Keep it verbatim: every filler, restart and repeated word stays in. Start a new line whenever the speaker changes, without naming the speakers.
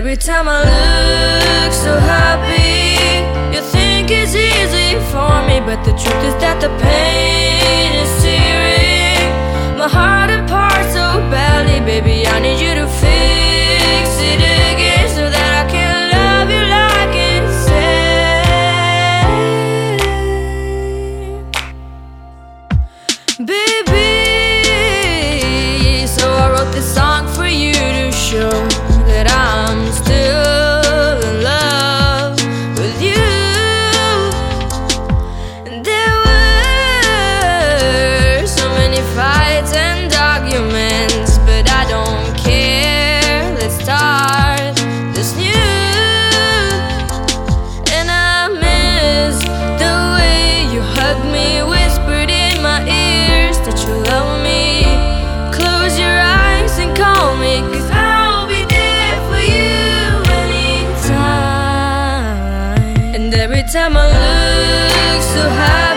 every time I look so happy, you think it's easy for me, but the truth is that the pain is tearing my heart apart so badly. Baby, I need you to fix it again so that I can love you like insane. Baby, so I wrote this song for you to show that I'm still in love with you. And there were so many fights and arguments, but I don't care, let's start this new. And I miss the way you hugged me, whispered in my ears that you love me. Close your eyes and call me, 'cause I'll be there for you anytime. And every time I look so high,